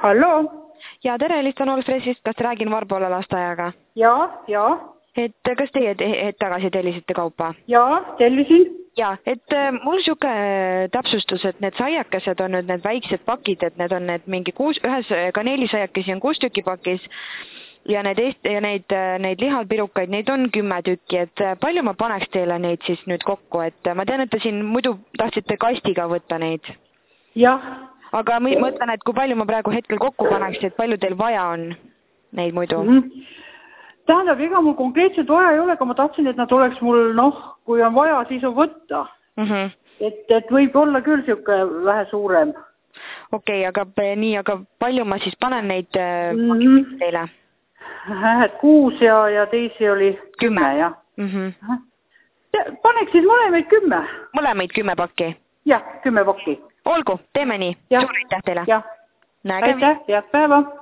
Hallo? Ja, tere, Elistan Olspressist, kas räägin Varbola lasteajaga? Ja. Et kas teie hetk tagasi tellisite kaupa? Ja, tellisin. Ja, et mul siuke täpsustus, et need saiakesed on nüüd need väiksed pakid, et need on need mingi ühes kaneelisaiakesi on 6 tükki pakis ja neid lihapirukaid, neid on 10 tükki, et palju ma paneks teile neid siis nüüd kokku, et ma tean, et te siin muidu tahtsite kastiga võtta neid. Jah. Aga ma mõtlen, et kui palju ma praegu hetkel kokku paneks, et palju teil vaja on neid muidu? Tähendab, ega mul konkreetselt vaja ei ole, aga ma tahtsin, et nad oleks mul, kui on vaja, siis on võtta. Et võib olla küll siuke vähe suurem. Okei, aga palju ma siis panen neid teile? 6 ja teisi oli 10, jah. Paneks siis mõlemaid 10. Mõlemaid 10 pakki? Jah, 10 pakki. Olgu, teeme nii. Suur aitäh teile. Aitäh, head päeva.